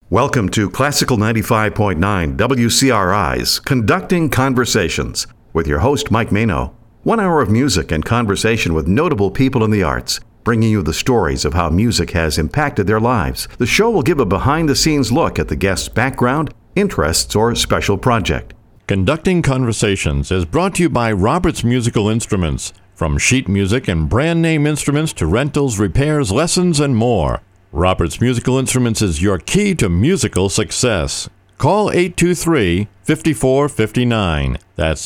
Welcome to Classical 95.9 WCRI's Conducting Conversations with your host, Mike Mano. 1 hour of music and conversation with notable people in the arts, bringing you the stories of how music has impacted their lives. The show will give a behind-the-scenes look at the guest's background, interests, or special project. Conducting Conversations is brought to you by Roberts Musical Instruments. From sheet music and brand name instruments to rentals, repairs, lessons, and more. Roberts Musical Instruments is your key to musical success. Call 823-5459. That's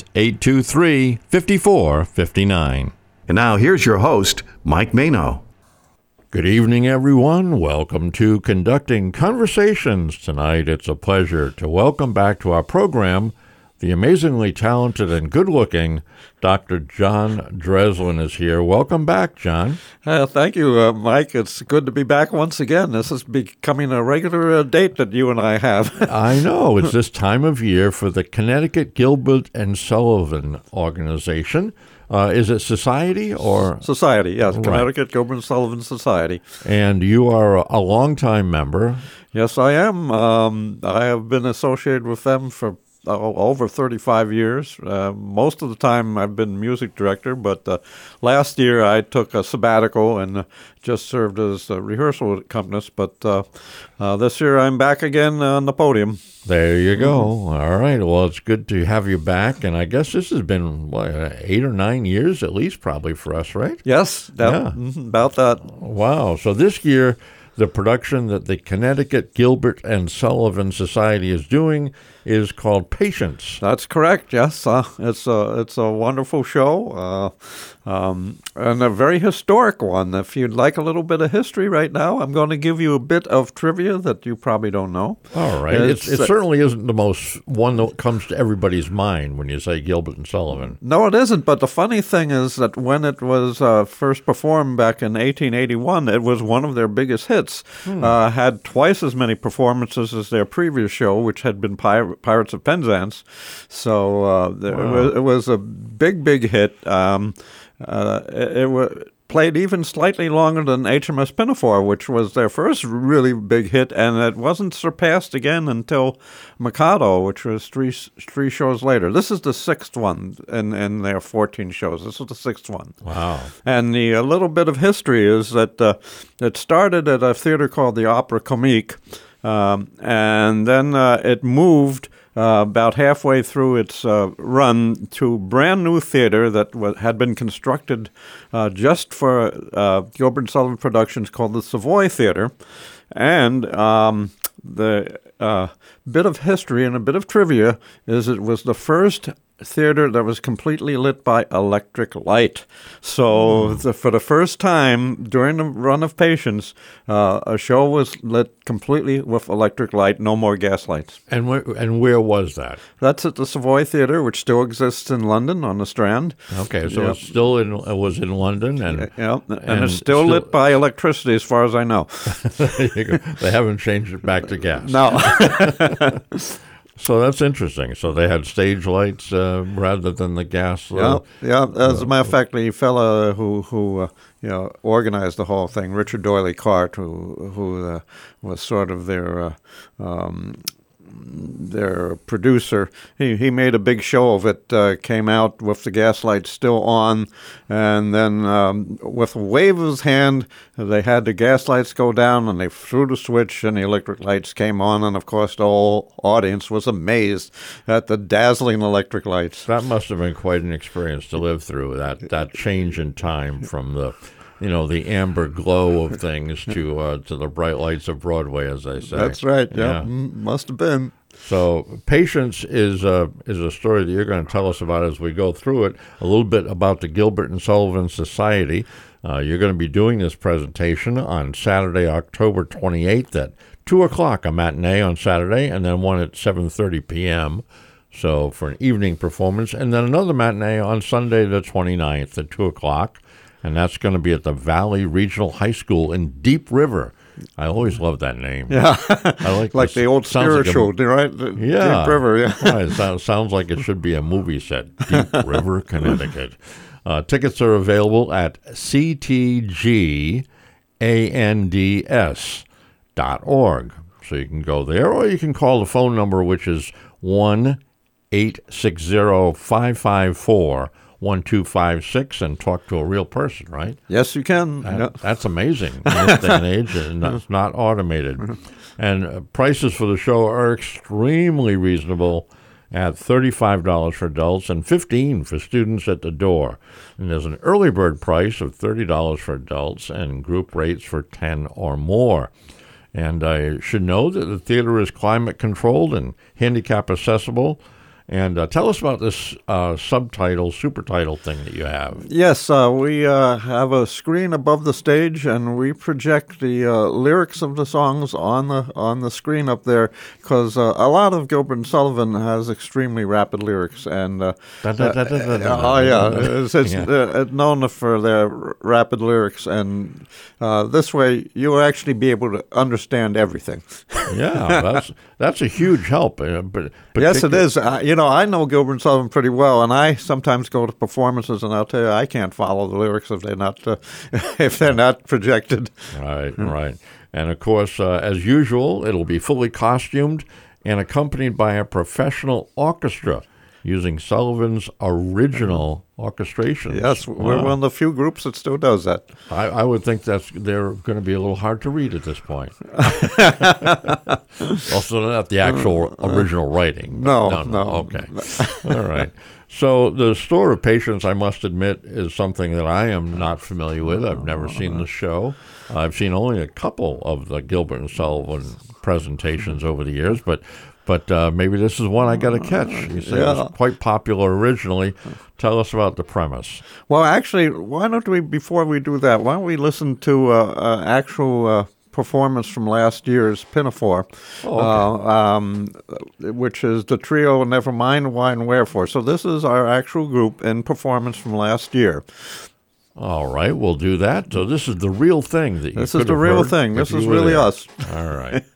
823-5459. And now here's your host, Mike Mano. Good evening, everyone. Welcome to Conducting Conversations. Tonight, it's a pleasure to welcome back to our program the amazingly talented and good-looking Dr. John Dreslin is here. Welcome back, John. Thank you, Mike. It's good to be back once again. This is becoming a regular date that you and I have. I know. It's this time of year for the Connecticut Gilbert and Sullivan organization. Is it Society or? Society, yes. Right. Connecticut Gilbert and Sullivan Society. And you are a longtime member. Yes, I am. I have been associated with them for over 35 years. Most of the time I've been music director, but last year I took a sabbatical and just served as a rehearsal accompanist. But this year I'm back again on the podium. There you go. All right. Well, it's good to have you back. And I guess this has been, 8 or 9 years at least probably for us, right? Yes, about that. Wow. So this year, the production that the Connecticut Gilbert and Sullivan Society is doing is called Patience. That's correct, yes. It's a wonderful show, and a very historic one. If you'd like a little bit of history right now, I'm going to give you a bit of trivia that you probably don't know. All right. It certainly isn't the most one that comes to everybody's mind when you say Gilbert and Sullivan. No, it isn't, but the funny thing is that when it was first performed back in 1881, it was one of their biggest hits. Had twice as many performances as their previous show, which had been Pirates of Penzance. So it was a big hit. It played even slightly longer than HMS Pinafore, which was their first really big hit, and it wasn't surpassed again until Mikado, which was three shows later. This is the sixth one in their 14 shows. This is the sixth one. Wow. And the little bit of history is that it started at a theater called the Opera Comique, and then it moved about halfway through its run to brand new theater that had been constructed just for Gilbert and Sullivan Productions called the Savoy Theater. And the bit of history and a bit of trivia is it was the first theater that was completely lit by electric light. So for the first time during the run of Patience, a show was lit completely with electric light, no more gas lights. And where was that? That's at the Savoy Theater, which still exists in London on the Strand. Okay, so It's still it was in London, and it's still lit by electricity, as far as I know. They haven't changed it back to gas. No. So that's interesting. So they had stage lights rather than the gas. Yeah. As a matter of fact, the fella who organized the whole thing, Richard Doyley Cart, who was sort of their producer, he made a big show of it, came out with the gas lights still on, and then with a wave of his hand, they had the gas lights go down, and they threw the switch, and the electric lights came on, and of course the whole audience was amazed at the dazzling electric lights. That must have been quite an experience to live through, that change in time from the amber glow of things to the bright lights of Broadway, as they say. That's right. Yeah. Must have been. So Patience is a story that you're going to tell us about as we go through it. A little bit about the Gilbert and Sullivan Society. You're going to be doing this presentation on Saturday, October 28th at 2 o'clock, a matinee on Saturday, and then one at 7:30 p.m. So for an evening performance, and then another matinee on Sunday the 29th at 2 o'clock. And that's going to be at the Valley Regional High School in Deep River. I always love that name. Yeah, I like the old spiritual, right? Yeah. Deep River, yeah. Right, it sounds like it should be a movie set. Deep River, Connecticut. Tickets are available at ctgands.org. So you can go there, or you can call the phone number, which is 1-860-554-1256, and talk to a real person, right? Yes, you can. That's amazing in this day and age, and that's not automated. And prices for the show are extremely reasonable at $35 for adults and $15 for students at the door. And there's an early bird price of $30 for adults and group rates for 10 or more. And I should know that the theater is climate controlled and handicap accessible. And tell us about this super title thing that you have. Yes, we have a screen above the stage, and we project the lyrics of the songs on the screen up there, because a lot of Gilbert and Sullivan has extremely rapid lyrics, and it's known for their rapid lyrics, and this way you will actually be able to understand everything. Yeah, that's a huge help. Yes, it is. I know Gilbert and Sullivan pretty well, and I sometimes go to performances, and I'll tell you, I can't follow the lyrics if they're not projected. Right. And of course, as usual, it'll be fully costumed and accompanied by a professional orchestra using Sullivan's original orchestration. Yes, we're one of the few groups that still does that. I would think they're going to be a little hard to read at this point. Also, not the actual original writing. No. Okay. All right. So the Store of Patience, I must admit, is something that I am not familiar with. I've never seen the show. I've seen only a couple of the Gilbert and Sullivan presentations over the years, but maybe this is one I got to catch. You say it was quite popular originally. Tell us about the premise. Well, actually, why don't we, before we do that, why don't we listen to actual performance from last year's Pinafore, which is the trio Never Mind Why and Wherefore. So this is our actual group in performance from last year. All right, we'll do that. So this is the real thing that you This is the real thing. This is really us. All right.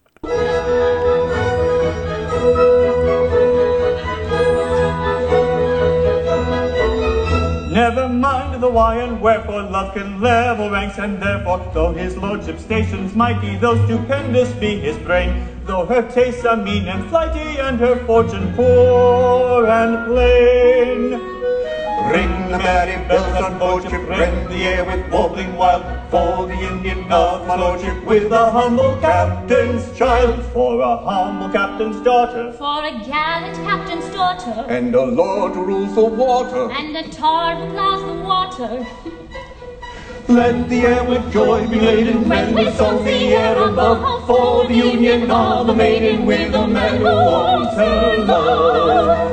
Never mind the why and wherefore, love can level ranks, and therefore, though his lordship's station's mighty, though stupendous be his brain, though her tastes are mean and flighty, and her fortune poor and plain. Ring the merry bells on board ship, rend the air with warbling wild, for the Indian of my lordship, with a humble captain's child, for a humble captain's daughter, for a gallant captain's daughter, and a lord who rules the water, and a tar who plows the water. Let the air with joy be laden, when we songs the air above, for the union of a maiden with a man who wants her love.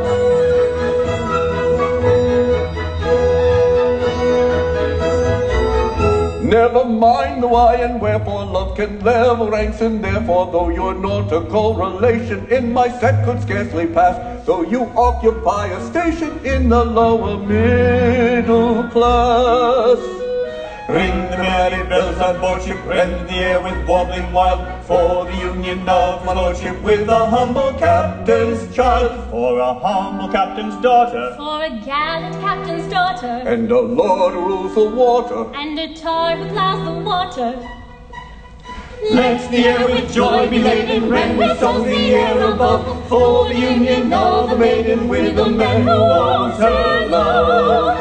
Never mind the why and wherefore, love can level ranks, and therefore, though your nautical relation in my set could scarcely pass, though you occupy a station in the lower middle class. Ring the merry bells on board ship, rend the air with warbling wild, for the union of my lordship, with a humble captain's child, for a humble captain's daughter, for a gallant captain's daughter, and a lord who rules the water, and a tar who plows the water. Let the air with joy be laden, when we songs the air above, for the union of a maiden with a man who wants her love.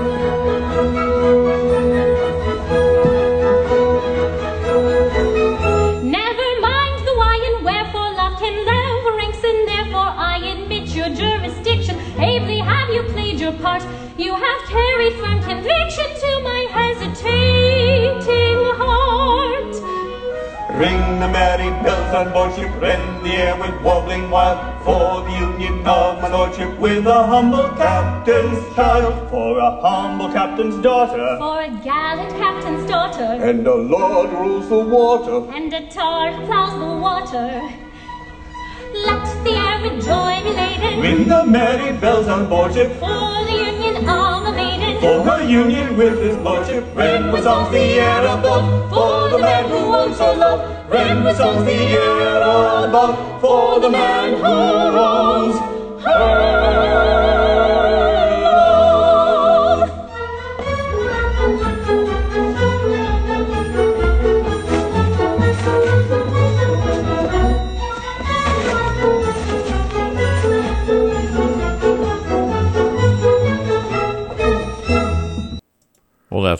Part. You have carried firm conviction to my hesitating heart. Ring the merry bells on board ship, rend the air with warbling wild, for the union of my lordship, with a humble captain's child, for a humble captain's daughter, for a gallant captain's daughter, and a lord who rules the water, and a tar who plows the water. Let the air with joy be laden, ring the merry bells on board ship, for the union of a maiden, for her union with his lordship. Ring with songs the air above, for the man who wants her love. Ring with songs the air above, for the man who wants her.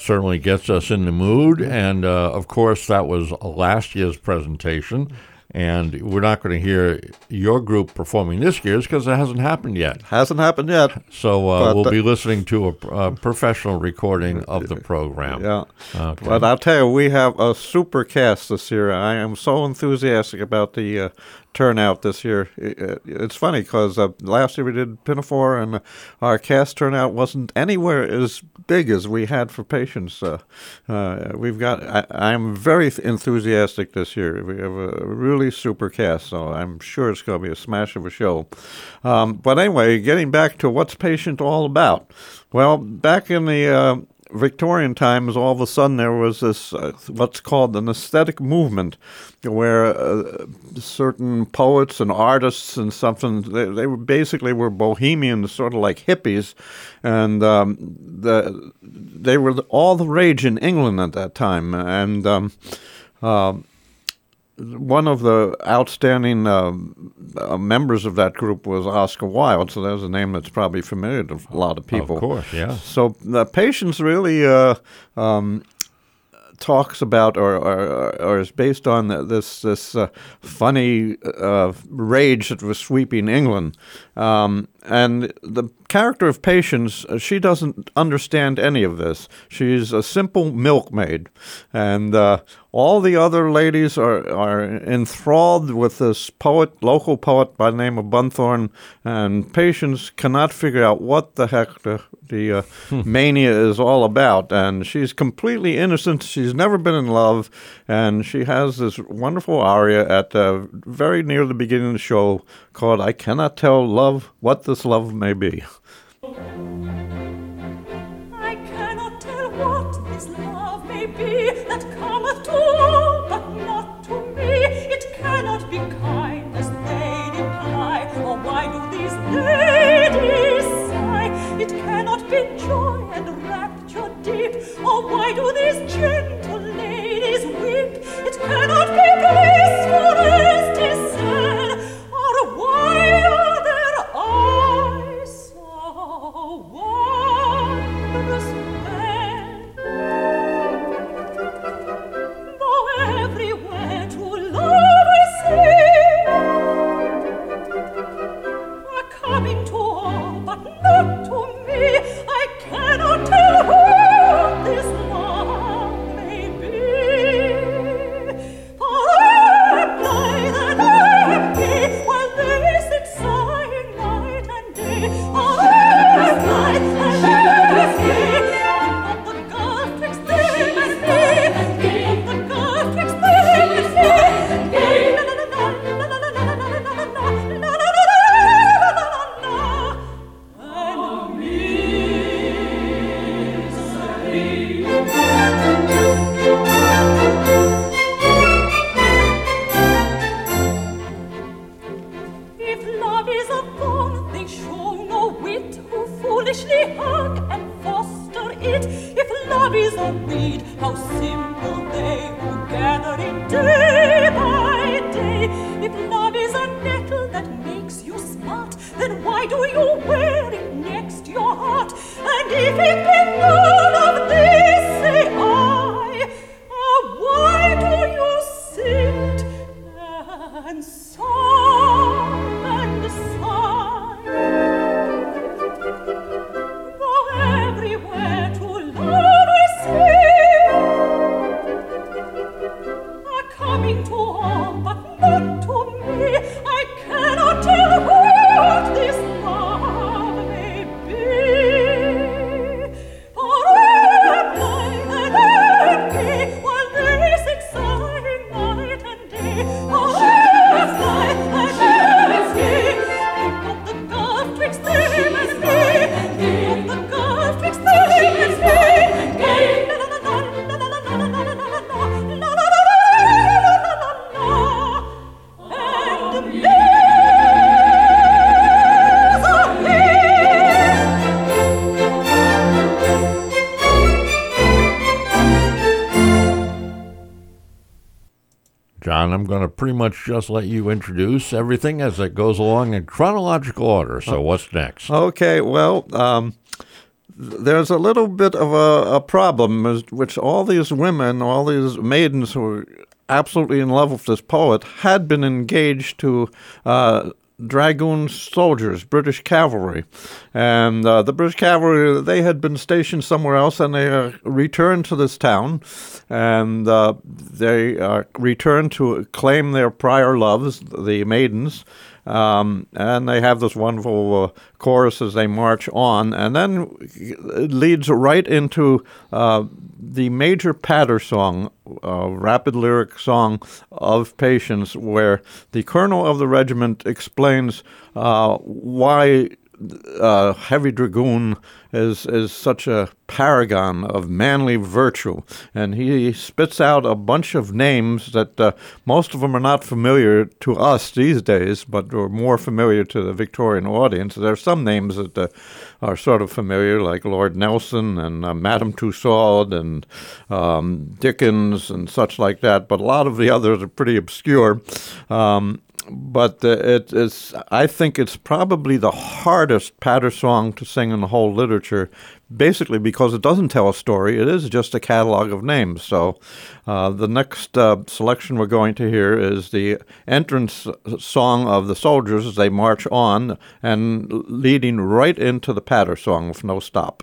certainly gets us in the mood. And, of course, that was last year's presentation. And we're not going to hear your group performing this year's because it hasn't happened yet. Hasn't happened yet. So we'll be listening to a professional recording of the program. Yeah. Okay. But I'll tell you, we have a super cast this year. I am so enthusiastic about the turnout this year. It's funny because last year we did Pinafore, and our cast turnout wasn't anywhere as big as we had for Patience. We've got. I'm very enthusiastic this year. We have a really super cast, so I'm sure it's going to be a smash of a show. But anyway, getting back to what's Patient all about. Well, back in the Victorian times, all of a sudden there was this what's called an aesthetic movement, where certain poets and artists and something they were basically bohemians, sort of like hippies, and they were all the rage in England at that time, and one of the outstanding members of that group was Oscar Wilde, so there's a name that's probably familiar to a lot of people. Of course, yeah. So the Patience really talks about or is based on this funny rage that was sweeping England. And the character of Patience, she doesn't understand any of this. She's a simple milkmaid. And all the other ladies are enthralled with this local poet by the name of Bunthorne, and Patience cannot figure out what the heck the mania is all about. And she's completely innocent. She's never been in love, and she has this wonderful aria at very near the beginning of the show called "I Cannot Tell Love What This Love May Be." I cannot tell what this love may be that cometh to all, but not to me. It cannot be kind as they imply, or why do these ladies sigh? It cannot be joy and rapture deep, or why do these gentle ladies weep? It cannot be bliss, for rest is sad, or why are their eyes so wondrous red? Though everywhere true love I see, are coming to all, but not to me. I cannot tell what this love may be. For I'm blind and empty, while they sit sighing night and day. For I'm blind and empty. Give up the gulf twixt them and me. Give up the gulf twixt them and me. Na na na na na na na na na na na na na. And if love is a thorn, they show no wit who foolishly hug and foster it. If love is a weed, how simple they who gather it day by day. If love is a nettle that makes you smart, then why do you wear it next your heart? And if it be none of this, say I, why do you sit and sob and sigh? Though everywhere true love I see, are coming to all, but not to me. I cannot tell what this love may be. For I'm blind and empty, while they sit sighing night and day. For I'm blind and empty. Give up the gulf twixt them and me. Give up the gulf twixt them and me. Na na na na na na na na na na na na na na. And John, I'm going to pretty much just let you introduce everything as it goes along in chronological order. So what's next? Okay, well, there's a little bit of a problem, which all these women, all these maidens who were absolutely in love with this poet had been engaged to dragoon soldiers, British cavalry. And the British cavalry, they had been stationed somewhere else, and they returned to this town, and they returned to claim their prior loves, the maidens. And they have this wonderful chorus as they march on, and then it leads right into the major patter song, rapid lyric song of Patience, where the colonel of the regiment explains why Heavy Dragoon is such a paragon of manly virtue, and he spits out a bunch of names that most of them are not familiar to us these days, but are more familiar to the Victorian audience. There are some names that are sort of familiar, like Lord Nelson and Madame Tussaud and Dickens and such like that, but a lot of the others are pretty obscure. But I think it's probably the hardest patter song to sing in the whole literature, basically because it doesn't tell a story. It is just a catalog of names. So the next selection we're going to hear is the entrance song of the soldiers as they march on, and leading right into the patter song with no stop.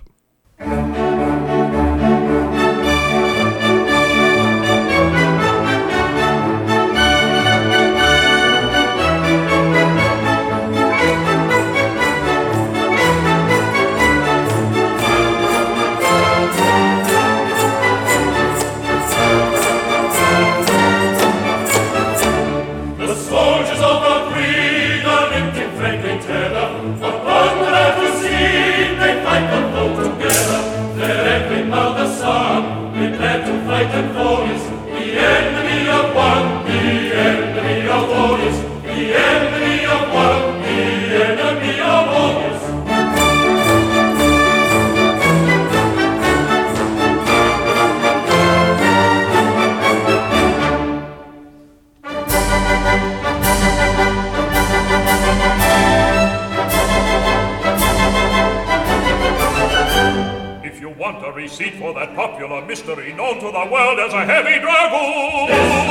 Receipt for that popular mystery known to the world as a Heavy Dragoon.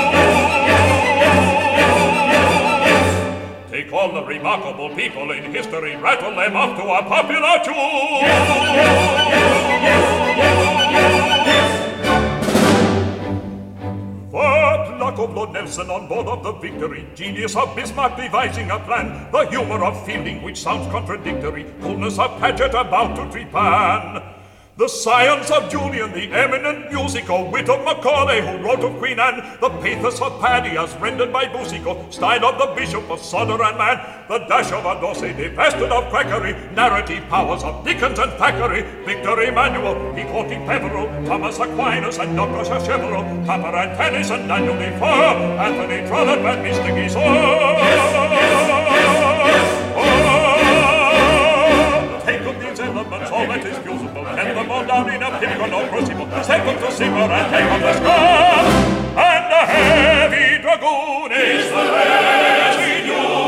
Take all the remarkable people in history, rattle them up to a popular tune. That luck of Lord Nelson on board of the Victory, genius of Bismarck devising a plan, the humor of feeling which sounds contradictory, coolness of Paget about to trepan. The science of Julian, the eminent musical, wit of Macaulay, who wrote of Queen Anne, the pathos of Paddy as rendered by Boucicault, style of the Bishop of Sodor and Man, the dash of a D'Orsay divested of quackery, narrative powers of Dickens and Thackeray, Victor Emmanuel, he quoting Peveril, Thomas Aquinas and Dr. Sacheverell, Papa and Tennis and Daniel Defoe, Anthony Trollope and Mr. Guizot. Take of these elements, all that is usable, and them all down in a pinnacle of crucible, step up to simmer and take on the skull, and the Heavy Dragoon is the residue.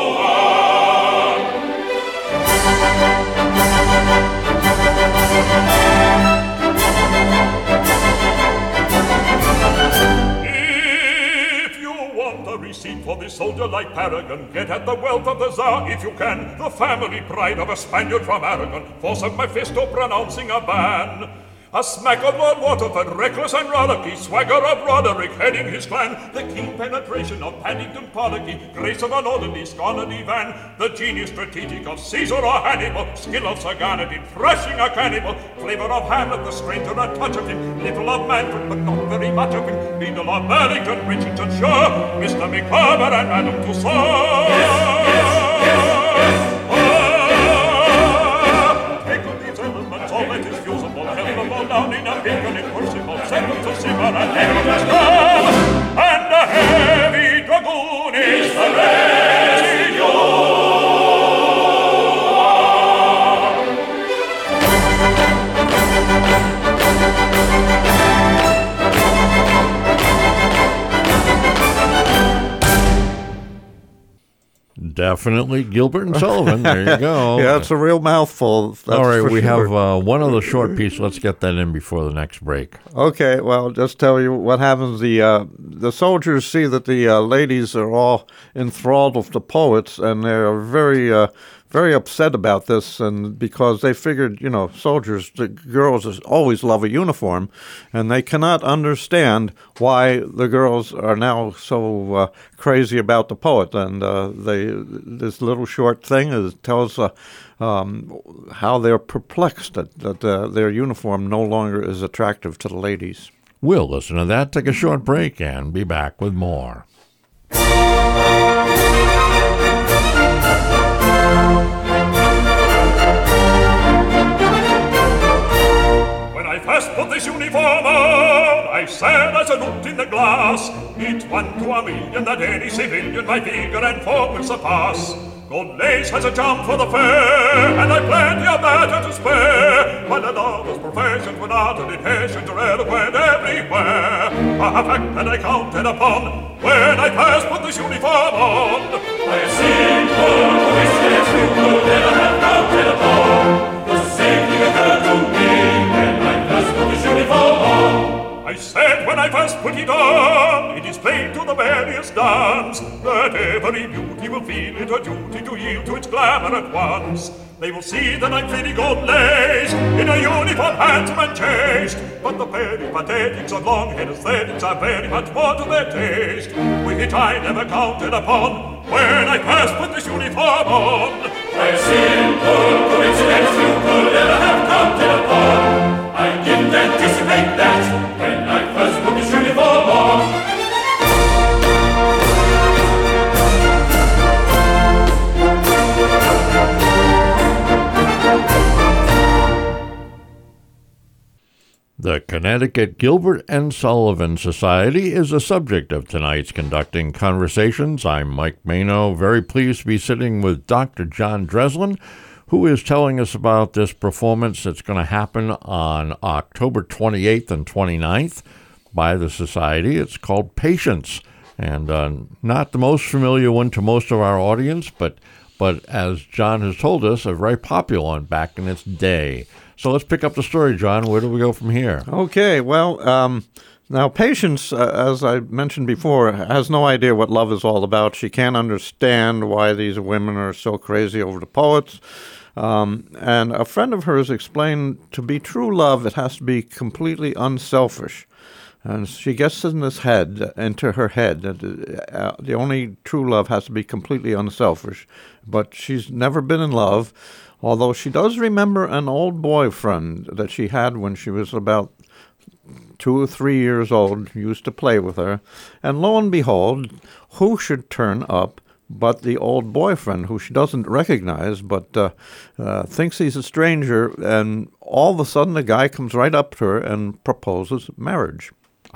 Receipt for this soldier-like paragon. Get at the wealth of the Tsar if you can. The family pride of a Spaniard from Aragon. Force of Mephisto pronouncing a ban. A smack of Lord Waterford, reckless and rollicky. Swagger of Roderick heading his clan. The keen penetration of Paddington Pollocky. Grace of an orderly Scarnedy Van. The genius strategic of Caesar or Hannibal. Skill of Sir Garnet in thrashing a cannibal. Flavor of Hamlet, the stranger a touch of him. Little of Manfred, but not very much of him. Beadle of Burlington, Richardson Shaw. Mr. Micawber and Madame Tussaud. Take of these elements, all that is usable. Held them all down in a beacon in Percival. Send them to simmer and take them to skull. And the Heavy Dragoon is the residue. Definitely Gilbert and Sullivan. There you go. Yeah, it's a real mouthful. That's all right, we sure. have one other short piece. Let's get that in before the next break. Okay, well, just tell you what happens. The soldiers see that the ladies are all enthralled with the poets, and they're very upset about this, and because they figured, soldiers, the girls always love a uniform, and they cannot understand why the girls are now so crazy about the poet. And this little short thing tells how they're perplexed that their uniform no longer is attractive to the ladies. We'll listen to that, take a short break, and be back with more. First put this uniform on, I said as I looked in the glass, it's 1 to 1,000,000 that any civilian my figure and form will surpass. Gold lace has a charm for the fair, and I've plenty of matter to spare. But the lover's professions were not an impatient or eloquent everywhere. A fact that I counted upon when I first put this uniform on. I have seen poor coincidence you could never have counted upon. The same thing occurred to me when I first put this uniform on. I said when I first put it on, it is plain to the various dons that every beauty will feel it her duty to yield to its glamour at once. They will see that I'm fitting gold lace in a uniform handsome and chaste, but the peripatetics of long-head aesthetics are very much more to their taste, which I never counted upon when I first put this uniform on. A simple coincidence you could never have counted upon. I didn't anticipate that when I first put this uniform on. The Connecticut Gilbert and Sullivan Society is the subject of tonight's Conducting Conversations. I'm Mike Mano, very pleased to be sitting with Dr. John Dreslin, who is telling us about this performance that's going to happen on October 28th and 29th by the Society. It's called Patience, and not the most familiar one to most of our audience, but as John has told us, a very popular one back in its day. So let's pick up the story, John. Where do we go from here? Okay, well, now Patience, as I mentioned before, has no idea what love is all about. She can't understand why these women are so crazy over the poets. And a friend of hers explained to be true love, it has to be completely unselfish. And she gets into her head, that the only true love has to be completely unselfish. But she's never been in love, although she does remember an old boyfriend that she had when she was about 2 or 3 years old, used to play with her. And lo and behold, who should turn up but the old boyfriend, who she doesn't recognize, but thinks he's a stranger. And all of a sudden, the guy comes right up to her and proposes marriage.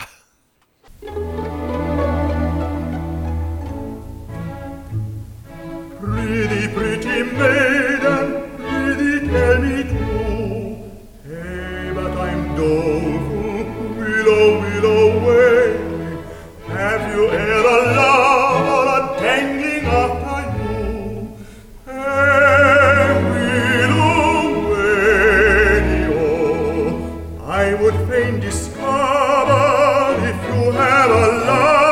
Pretty, pretty maiden, pretty, tell me true. Hey, but I'm doleful, willow, willow, way. Have you ever loved or a dangling after you? Hey, willow, way, oh, I would fain discover if you have a lover.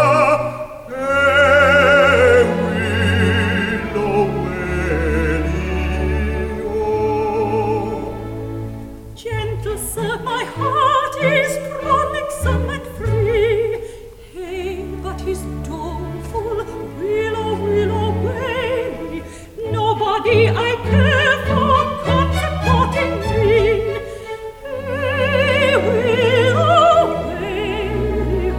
I care for comforting me. Hey, willow, way,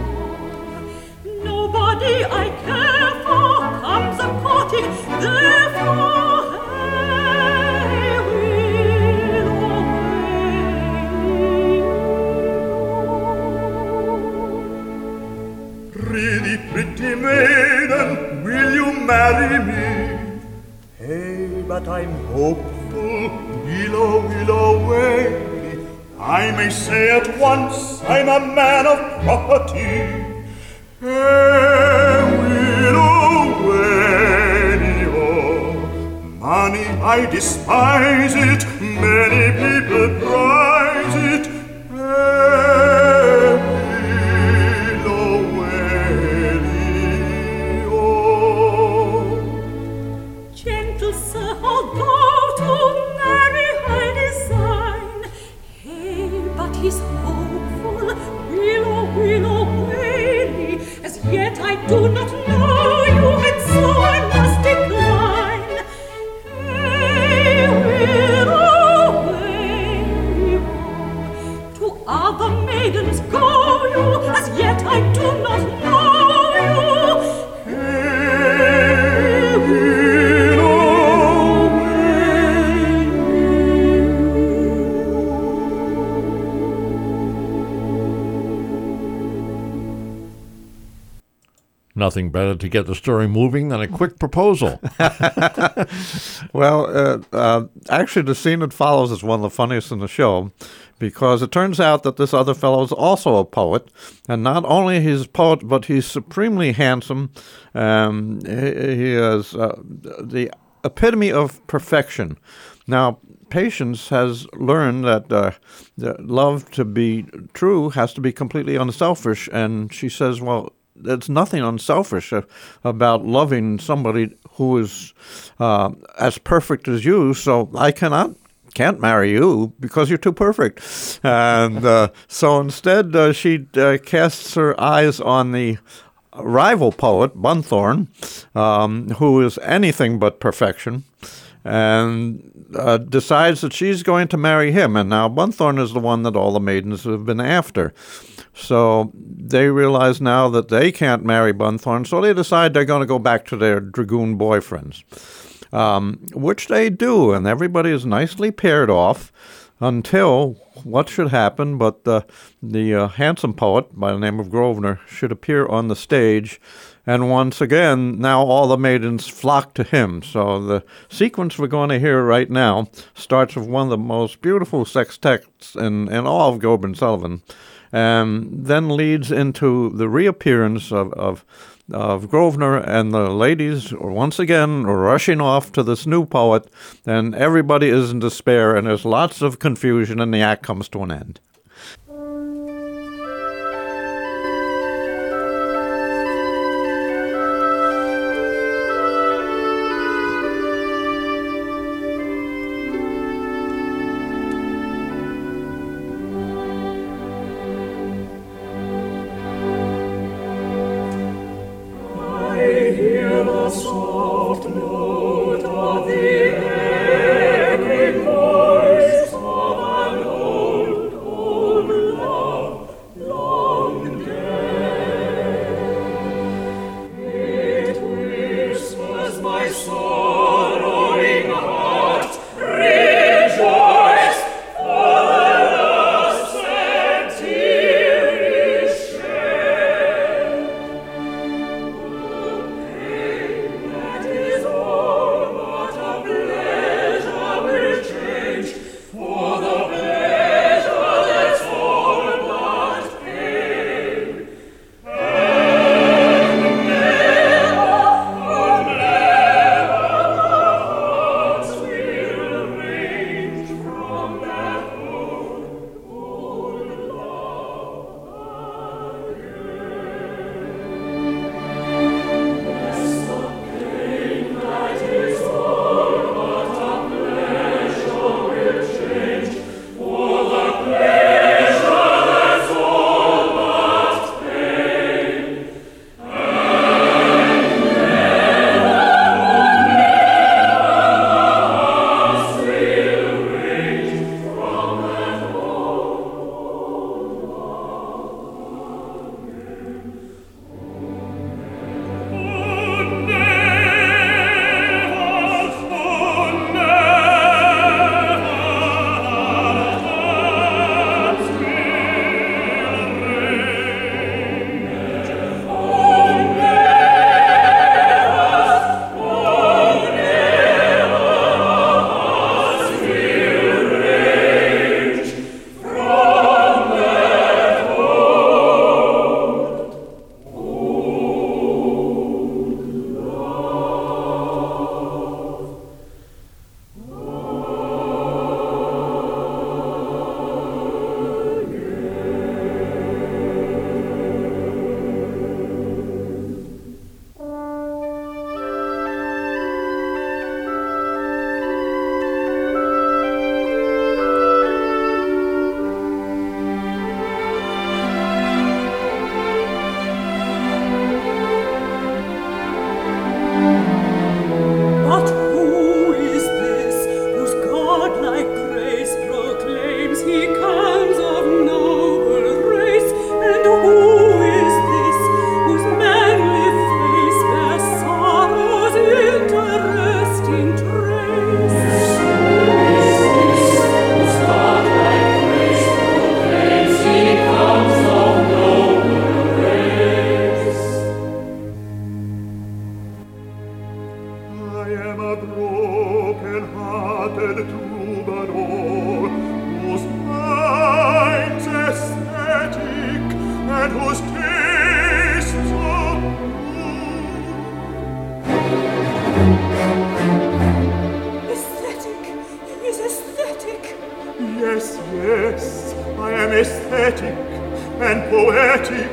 nobody I care for comes a courting. Therefore, hey, willow, way. Pretty, pretty maiden, will you marry me? Hey, but I'm hopeful, willow, willow, way. I may say at once I'm a man of property. Hey, willow, way, money, I despise it. Many people prize it. Gentle sir, although to marry I design, hey, but he's hopeful, willow, waily. As yet I do not know you, and so I must decline. Hey, willow, waily, to other maidens go you, as yet I do not know you. Nothing better to get the story moving than a quick proposal. Well, actually, the scene that follows is one of the funniest in the show, because it turns out that this other fellow is also a poet, and not only he's a poet, but he's supremely handsome. He is the epitome of perfection. Now, Patience has learned that love to be true has to be completely unselfish, and she says, well, there's nothing unselfish about loving somebody who is as perfect as you, so I can't marry you because you're too perfect. And so instead she casts her eyes on the rival poet, Bunthorne, who is anything but perfection, and decides that she's going to marry him. And now Bunthorne is the one that all the maidens have been after. So they realize now that they can't marry Bunthorne, so they decide they're going to go back to their dragoon boyfriends, which they do, and everybody is nicely paired off until what should happen but the handsome poet by the name of Grosvenor should appear on the stage, and once again, now all the maidens flock to him. So the sequence we're going to hear right now starts with one of the most beautiful sextets in all of Gob and Sullivan, and then leads into the reappearance of Grosvenor, and the ladies are once again rushing off to this new poet, and everybody is in despair, and there's lots of confusion, and the act comes to an end. am a broken-hearted troubadour, whose mind's aesthetic and whose tastes are Aesthetic is aesthetic. Yes, yes, I am aesthetic and poetic.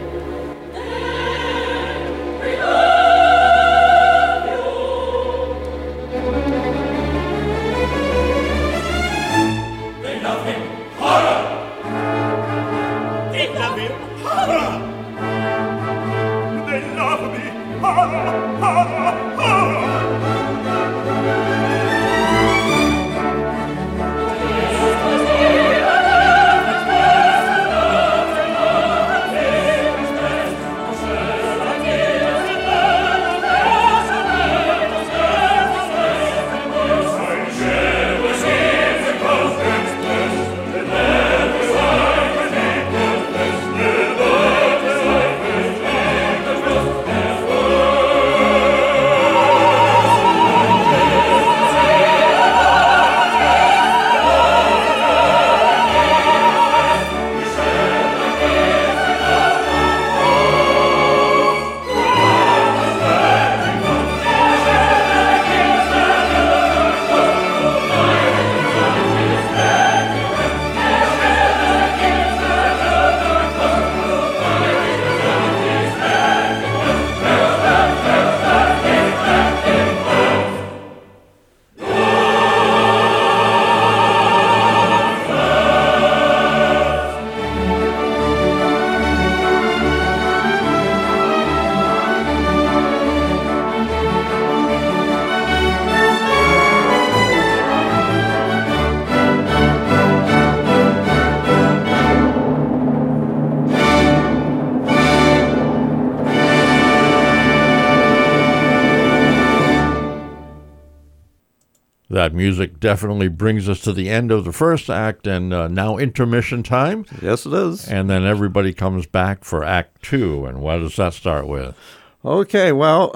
That music definitely brings us to the end of the first act, and now intermission time. Yes, it is. And then everybody comes back for Act 2. And what does that start with? Okay, well,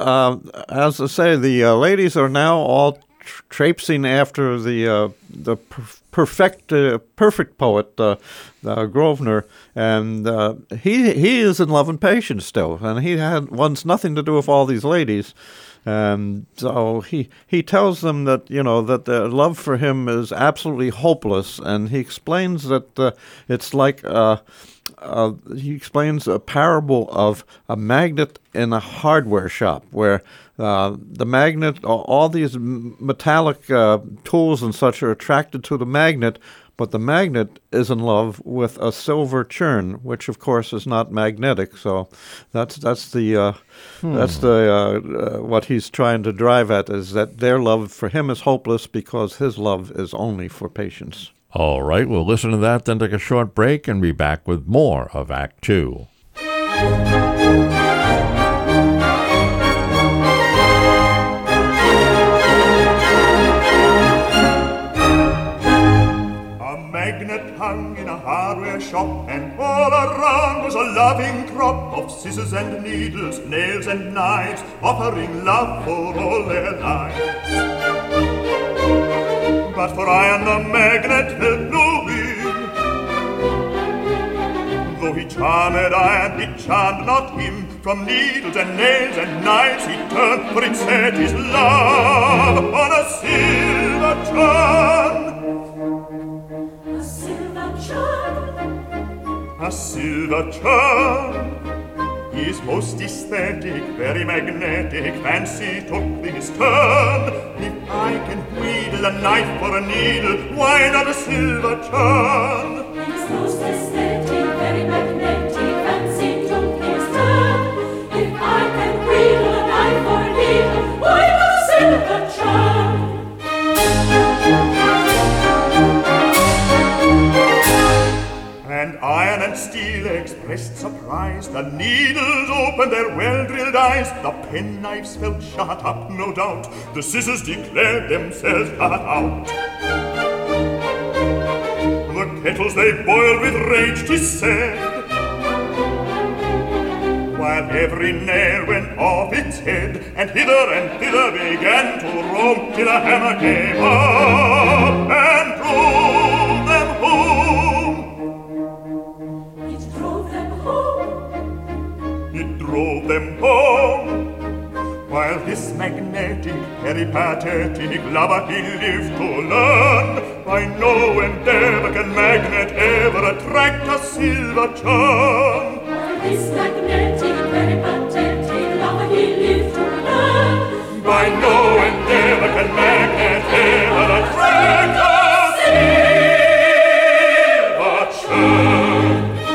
as I say, the ladies are now all traipsing after the perfect poet, Grosvenor, and he is in love and patience still, and he wants nothing to do with all these ladies. And so he tells them that, that their love for him is absolutely hopeless, and he explains that it's like he explains a parable of a magnet in a hardware shop where the magnet, all these metallic tools and such are attracted to the magnet, but the magnet is in love with a silver churn, which of course is not magnetic. So that's what he's trying to drive at, is that their love for him is hopeless because his love is only for patience. All right, we'll listen to that, then take a short break and be back with more of Act 2. Magnet hung in a hardware shop, and all around was a loving crop of scissors and needles, nails and knives, offering love for all their lives. But for iron the magnet felt no will. Though he charmed iron, it charmed not him. From needles and nails and knives he turned, for it set his love on a silver churn. A silver churn is most aesthetic, very magnetic. Fancy took this turn. If I can wheedle a knife for a needle, why not a silver churn? It's most aesthetic, very magnetic. Fancy took this turn. If I can wheedle a knife for a needle, why not a silver churn? And iron and steel expressed surprise. The needles opened their well-drilled eyes. The penknives felt shut up, no doubt. The scissors declared themselves cut out. The kettles they boiled with rage, 'tis said, while every nail went off its head, and thither began to roam, till a hammer came up and drove them home. It drove them home. It drove them home. While this magnetic, peripatetic lover he lived to learn, by no endeavor can magnet ever attract a silver churn. While this magnetic, peripatetic lover he lived to learn, by no endeavor can magnet ever attract a silver churn.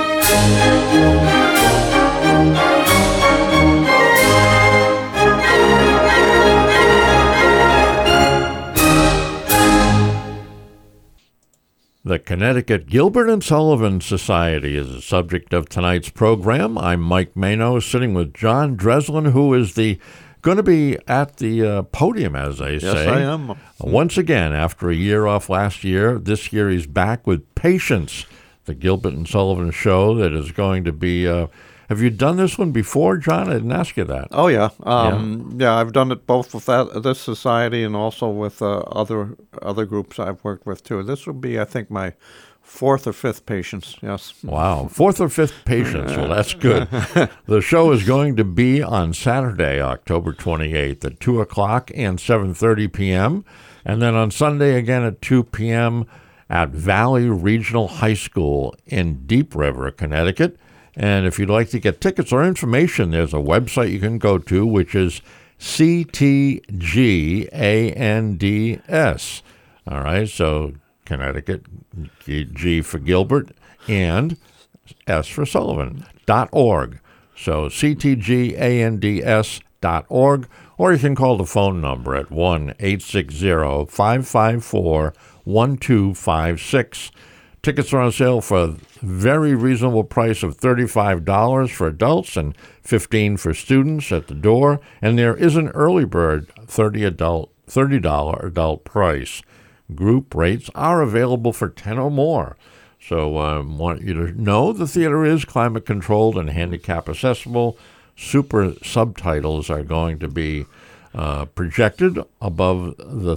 The Connecticut Gilbert and Sullivan Society is the subject of tonight's program. I'm Mike Mano, sitting with John Dreslin, who is going to be at the podium, as they say. Yes, I am. Once again, after a year off last year, this year he's back with Patience, the Gilbert and Sullivan show that is going to be... have you done this one before, John? I didn't ask you that. Oh, yeah. Yeah, I've done it both with this society and also with other groups I've worked with, too. This will be, I think, my fourth or fifth Patience, yes. Wow, fourth or fifth Patience. Well, that's good. The show is going to be on Saturday, October 28th at 2 o'clock and 7:30 p.m., and then on Sunday again at 2 p.m. at Valley Regional High School in Deep River, Connecticut. And if you'd like to get tickets or information, there's a website you can go to, which is CTGANDS. All right, so Connecticut, G for Gilbert, and S for Sullivan.org. So CTGANDS.org, or you can call the phone number at 1-860-554-1256. Tickets are on sale for a very reasonable price of $35 for adults and $15 for students at the door, and there is an early bird $30 adult price. Group rates are available for 10 or more. So I want you to know the theater is climate controlled and handicap accessible. Super subtitles are going to be projected above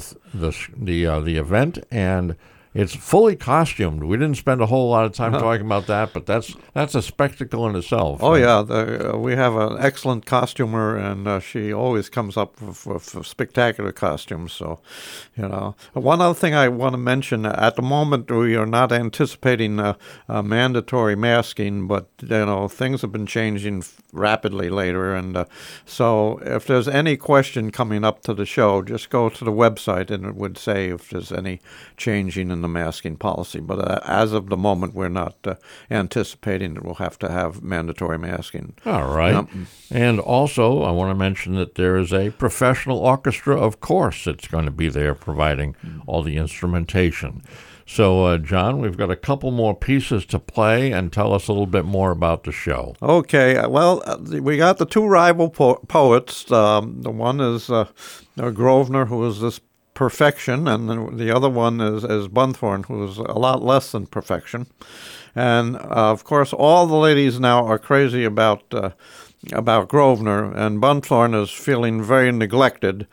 the event, and it's fully costumed. We didn't spend a whole lot of time talking about that, but that's a spectacle in itself. Oh, yeah. We have an excellent costumer, and she always comes up with spectacular costumes. So, One other thing I want to mention, at the moment we are not anticipating mandatory masking, but, things have been changing rapidly later. And so if there's any question coming up to the show, just go to the website, and it would say if there's any changing in the masking policy. But as of the moment, we're not anticipating that we'll have to have mandatory masking. All right. And also, I want to mention that there is a professional orchestra, of course, that's going to be there providing all the instrumentation. So, John, we've got a couple more pieces to play, and tell us a little bit more about the show. Okay. Well, we got the two rival poets. The one is Grosvenor, who is this perfection, and the other one is Bunthorne, who is a lot less than perfection. And of course, all the ladies now are crazy about Grosvenor, and Bunthorne is feeling very neglected.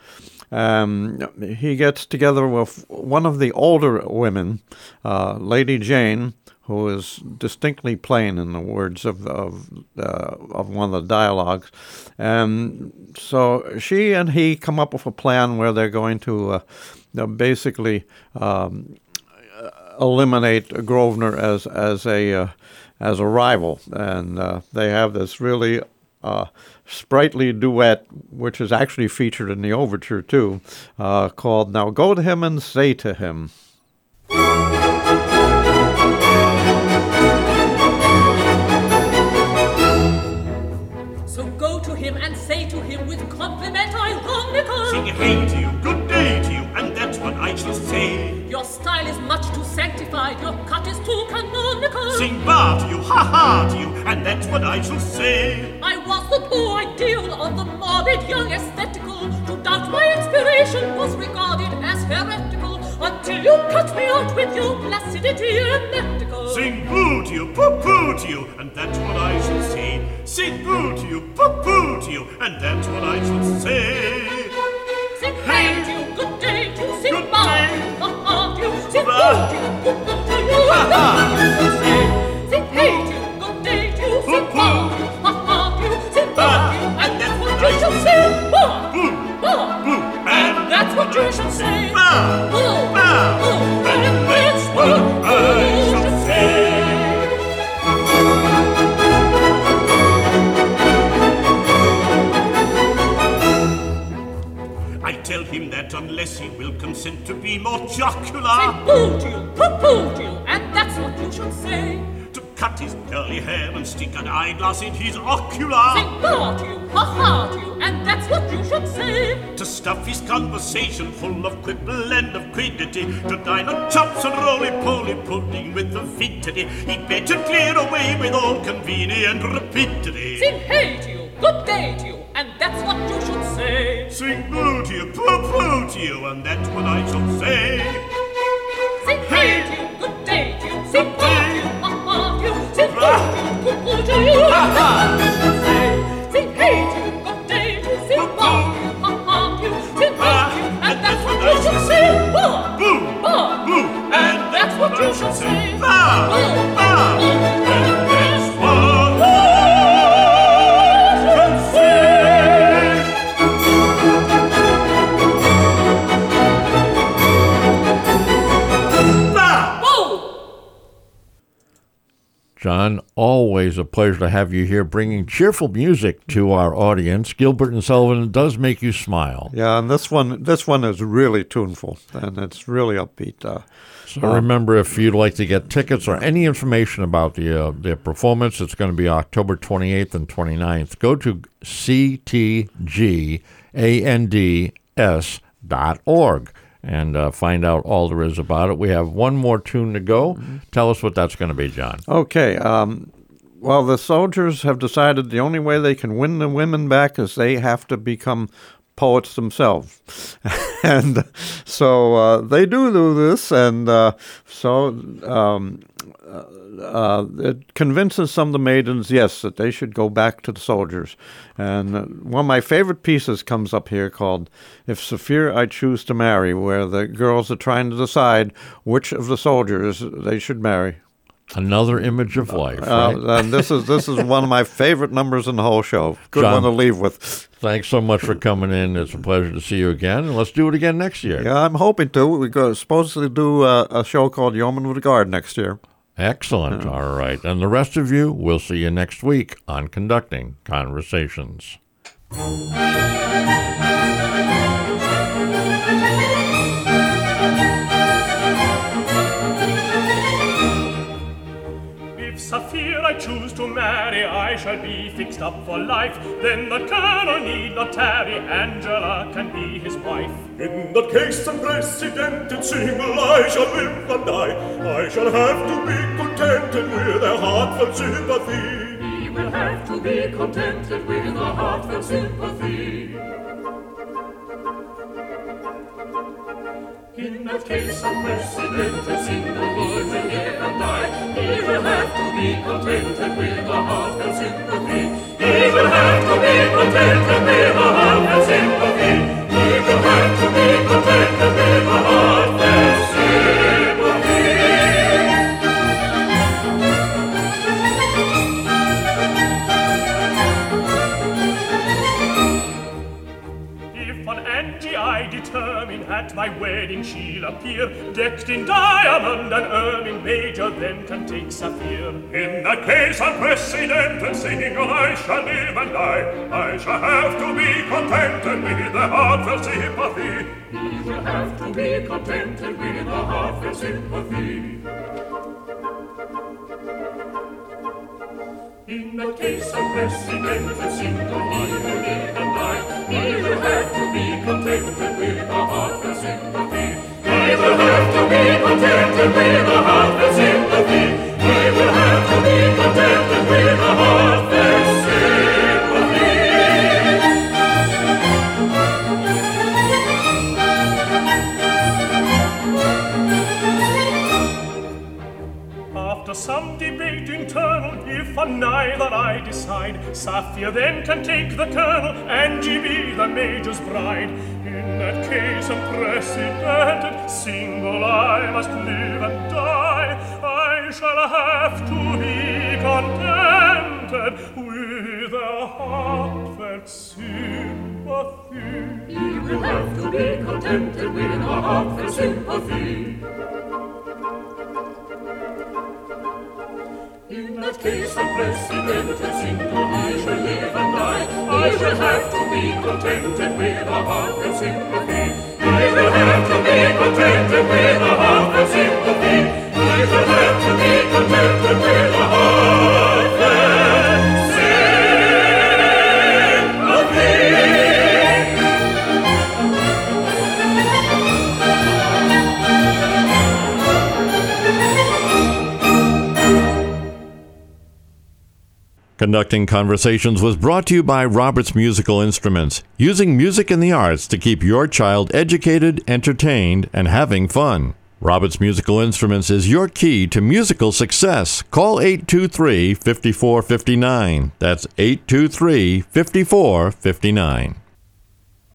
He gets together with one of the older women, Lady Jane, who is distinctly plain in the words of one of the dialogues. And so she and he come up with a plan where they're going to basically eliminate Grosvenor as a rival. And they have this really sprightly duet, which is actually featured in the overture too, called "Now Go to Him and Say to Him." So go to him and say to him with compliment ironical, Sing hey to you, good day to you, and that's what I shall say. your style is much too sanctified, your cut is too canonical. Sing bar to you, ha ha to you, and that's what I shall say. I was the poor ideal of the morbid young aesthetical. To doubt my inspiration was regarded as heretical, until you cut me out with your placidity and nectical. Sing boo to you, poo-poo to you, and that's what I should say. Sing boo to you, poo-poo to you, and that's what I should say. Sing hey to you, good day to you, sing bye to you, ha-ha to you, sing boo to you, good to you, ha-ha. Sing hey to you, good day to you, sing bye to you, ha-ha to you, sing bye to you, and that's what you should say. Boo, boo, boo, and that's what you should say. Boo, boo, boo, and that's what I should say. I tell him that unless he will consent to be more jocular, Say boo to you, poo-poo to you, and that's what you should say. to cut his curly hair and stick an eyeglass in his ocular, Say bah to you, ha-ha to you, and that's what you should say. to stuff his conversation full of quibble and of quiddity, to dine on chops and roly-poly pudding with avidity, he'd better clear away with all convenient rapidity. Sing hey to you, good day to you, and that's what you should say. Sing boo to you, poo-poo to you, and that's what I shall say. Sing hey to you, good day to you, sing bah to you, ha-ha to you, sing bah to you, poo-poo to you, ha-ha, you should say. Sing hey to you, good day to you, sing bah to you, ha-ha to you, sing bah to you, and that's what you should say. Bah, Boo, bah, boo, and that's what you should say. bah, Boo, bah, boo, and that's what John, always a pleasure to have you here bringing cheerful music to our audience. Gilbert and Sullivan does make you smile. Yeah, and this one is really tuneful, and it's really upbeat. So remember, if you'd like to get tickets or any information about their performance, it's going to be October 28th and 29th. Go to ctgands.org and find out all there is about it. We have one more tune to go. Tell us what that's going to be, John. Okay. Well, the soldiers have decided the only way they can win the women back is they have to become poets themselves. And so they do this, and it convinces some of the maidens, yes, that they should go back to the soldiers. And one of my favorite pieces comes up here called If Saphir I Choose to Marry, where the girls are trying to decide which of the soldiers they should marry. Another image of life, right? And this is one of my favorite numbers in the whole show. Good John, one to leave with. Thanks so much for coming in. It's a pleasure to see you again. And let's do it again next year. Yeah, I'm hoping to. We're supposed to do a show called Yeoman with a Guard next year. Excellent. All right. And the rest of you, we'll see you next week on Conducting Conversations. If Saphir I choose to marry, I shall be fixed up for life. Then the colonel need not tarry, Angela can be his wife. In that case, unprecedented, single I shall live and die. I shall have to be contented with a heartfelt sympathy. He will have to be contented with a heartfelt sympathy. In that case, unprecedented, single he will live and die. He will have to be contented with a heartfelt sympathy. He will have to be contented with a heartfelt sympathy. He will have to be contented with a heartfelt sympathy. If on Angie I determine at my wedding she'll appear, decked in diamond and ermine, Major then can take Saphir. In that case, unprecedented, single I shall live and die. I shall have to be contented with a heartfelt sympathy. He will have to be contented with a heartfelt sympathy. In that case, unprecedented, single he will live and die. He will have to be contented with a heartfelt sympathy. He will have to be contented with a heartfelt sympathy. He will have to be contented with a heartfelt sympathy. After some debate internal. If on neither I decide, Saphir then can take the colonel, Angie be the major's bride. In that case unprecedented, single I must live and die. I shall have to be contented with a heartfelt sympathy. He will have to be contented with a heartfelt sympathy. In that case unprecedented, single I shall live and die. I shall have to be contented with a heartfelt sympathy. I shall have to be contented with a heartfelt sympathy. I shall have to be contented with a heartfelt Conducting Conversations was brought to you by Roberts Musical Instruments, using music in the arts to keep your child educated, entertained, and having fun. Roberts Musical Instruments is your key to musical success. Call 823-5459. That's 823-5459.